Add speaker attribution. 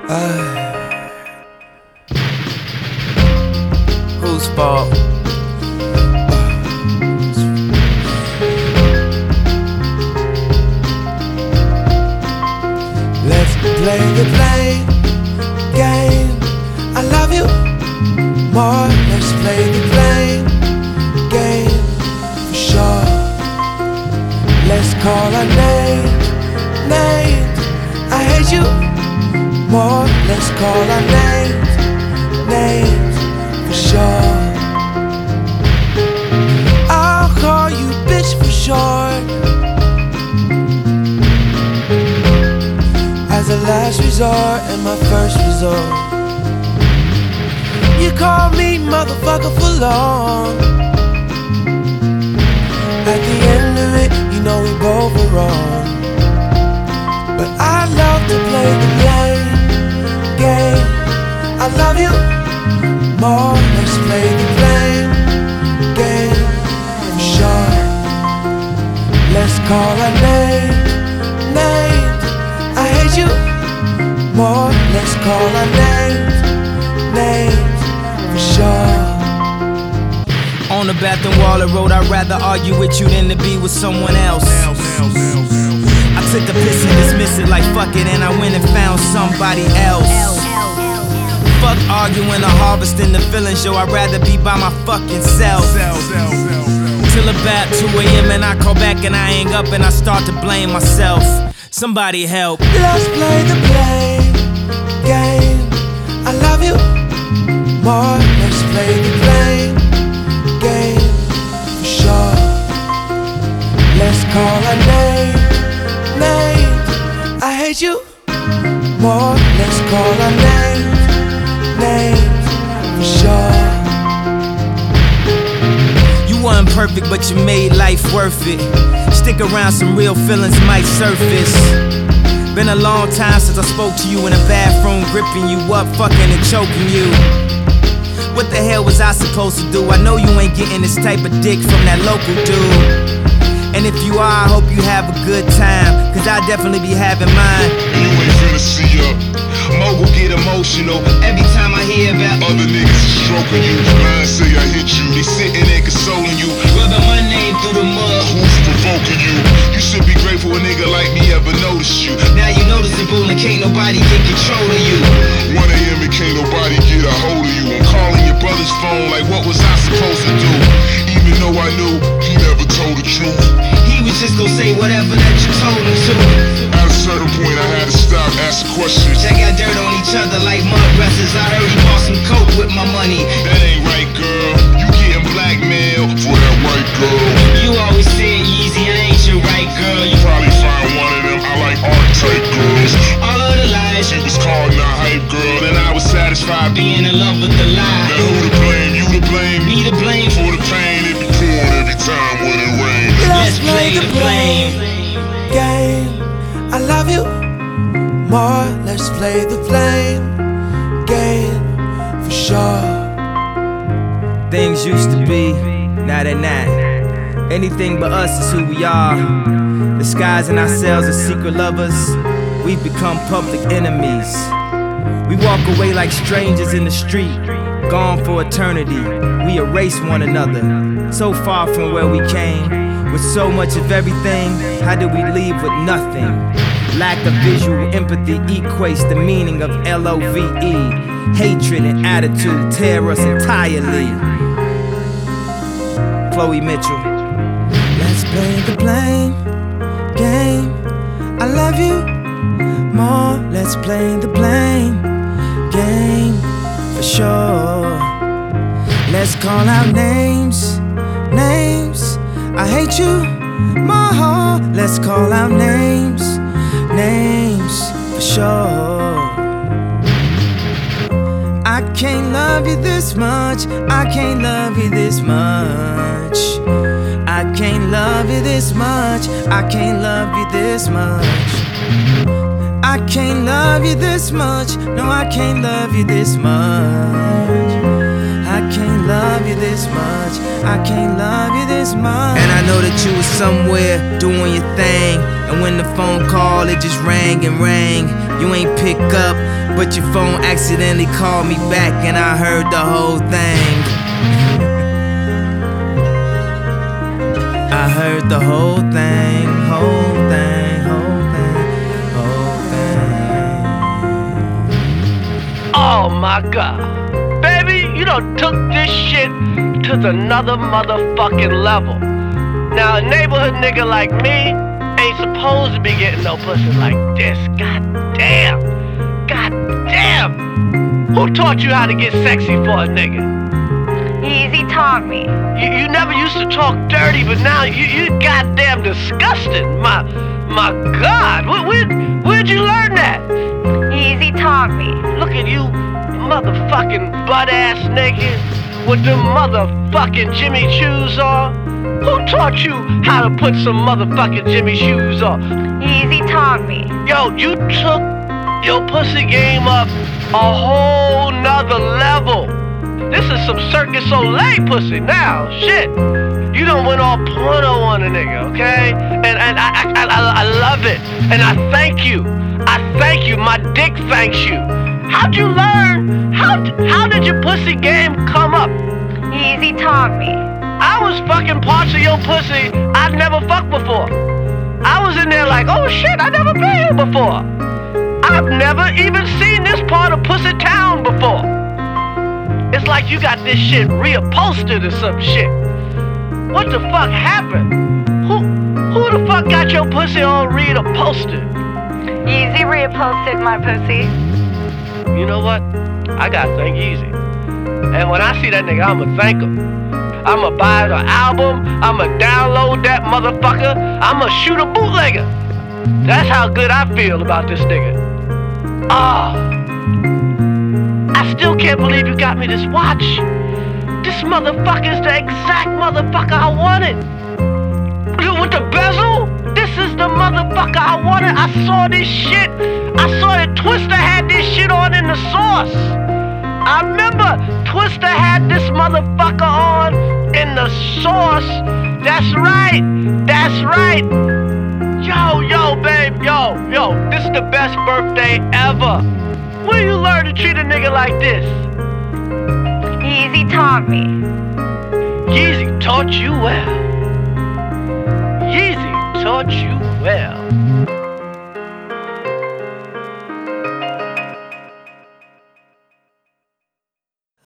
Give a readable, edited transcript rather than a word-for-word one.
Speaker 1: Whose fault?
Speaker 2: Let's play the blame game. I love you more. Let's play the blame game for sure. Let's call our names. I hate you more. Let's call our names for sure. I'll call you bitch for short, as a last resort and my first resort. You call me motherfucker for long. At the end of it, you know we both were wrong. But I love to play the blame game. I love you more. Let's play the blame game for sure. Let's call our names. I hate you more. Let's call our names for sure.
Speaker 1: On the bathroom wall of road, I'd rather argue with you than to be with someone else. I took a piss and dismissed it like fuck it, and I went and found somebody else. Fuck arguing or harvesting the feelings, yo, I'd rather be by my fucking self. Till about 2 a.m. and I call back and I hang up and I start to blame myself. Somebody help.
Speaker 2: Let's play the blame game. I love you more. Let's play the blame game for sure. Let's call our names. I hate you more. Let's call our names for sure.
Speaker 1: You weren't perfect, but you made life worth it. Stick around, some real feelings might surface. Been a long time since I spoke to you in a bathroom, gripping you up, fucking and choking you. What the hell was I supposed to do? I know you ain't getting this type of dick from that local dude. And if you are, I hope you have a good time, cause I definitely be having mine.
Speaker 3: And you ain't finna see ya. Mogul get emotional every time I hear about other niggas stroking you. Mine say I hit you, they sitting there consoling you, rubbing my name through the mud. Who's provoking you? You should be grateful a nigga like me ever noticed you. Now you noticeable and can't nobody get control of you. 1 a.m. and can't nobody get a hold of you. I'm calling your brother's phone like what was I supposed to do? Even though I knew he never told the truth. He was just gonna say whatever that you told him to. At a certain point I had to stop, ask questions. Check out dirt on each other like mud wrestlers. I heard he bought some coke with my money. That ain't right, girl. You getting blackmailed for that white girl. You always said Yeezy, I ain't your right girl. You probably find one of them. I like art-type girls. All of the lies she was calling a hype girl, and I was satisfied being in love with the lie. Now who to blame? You to blame? Me to blame for the pain it be pouring every time when it rains.
Speaker 2: Let's play the blame game. I love you more. Let's play the blame game for sure.
Speaker 1: Things used to be, now they're not. Anything but us is who we are. Disguising ourselves as secret lovers, we've become public enemies. We walk away like strangers in the street, gone for eternity. We erase one another, so far from where we came. With so much of everything, how do we leave with nothing? Lack of visual empathy equates the meaning of L-O-V-E. Hatred and attitude tear us entirely. Chloe Mitchell.
Speaker 2: Let's play the blame game. I love you more. Let's play the blame game for sure. Let's call out names. I hate you more. Let's call out names for sure. I can't love you this much. I can't love you this much. I can't love you this much. I can't love you this much. I can't love you this much. No, I can't love you this much. I can't love you this much. I can't love you this much.
Speaker 1: And I know that you was somewhere doing your thing, and when the phone called, it just rang and rang. You ain't pick up, but your phone accidentally called me back and I heard the whole thing. I heard the whole thing, whole thing, whole thing, whole thing.
Speaker 4: Oh my God. Baby, you done took this shit to another motherfucking level. Now a neighborhood nigga like me ain't supposed to be getting no pussy like this. God damn. God damn. Who taught you how to get sexy for a nigga?
Speaker 5: Easy taught me.
Speaker 4: You never used to talk dirty, but now you goddamn disgusting. My God. Where'd you learn that?
Speaker 5: Easy taught me.
Speaker 4: Look at you, motherfucking butt-ass naked with them motherfucking Jimmy shoes on. Who taught you how to put some motherfucking Jimmy shoes on?
Speaker 5: Easy taught me.
Speaker 4: Yo, you took your pussy game up a whole nother level. This is some Cirque du Soleil pussy now. Shit. You done went all porno on a nigga, okay? And I love it. And I thank you. I thank you. My dick thanks you. How'd you learn? How did your pussy game come up?
Speaker 5: Easy taught me.
Speaker 4: I was fucking parts of your pussy I'd never fucked before. I was in there like, oh shit, I never been here before. I've never even seen this part of Pussy Town before. It's like you got this shit reupholstered or some shit. What the fuck happened? Who the fuck got your pussy all reupholstered?
Speaker 5: Easy reupholstered my pussy.
Speaker 4: You know what? I gotta thank Easy. And when I see that nigga, I'ma thank him. I'ma buy the album, I'ma download that motherfucker, I'ma shoot a bootlegger. That's how good I feel about this nigga. I still can't believe you got me this watch. This motherfucker's the exact motherfucker I wanted. With the bezel, this is the motherfucker I wanted. I saw this shit. I saw that Twista had this shit on in the Source. I remember Twista had this motherfucker on in the Source. That's right. That's right. Yo, babe, yo, this is the best birthday ever. Where you learn to treat a nigga like this?
Speaker 5: Easy taught me.
Speaker 4: Yeezy taught you well. Yeezy taught you well.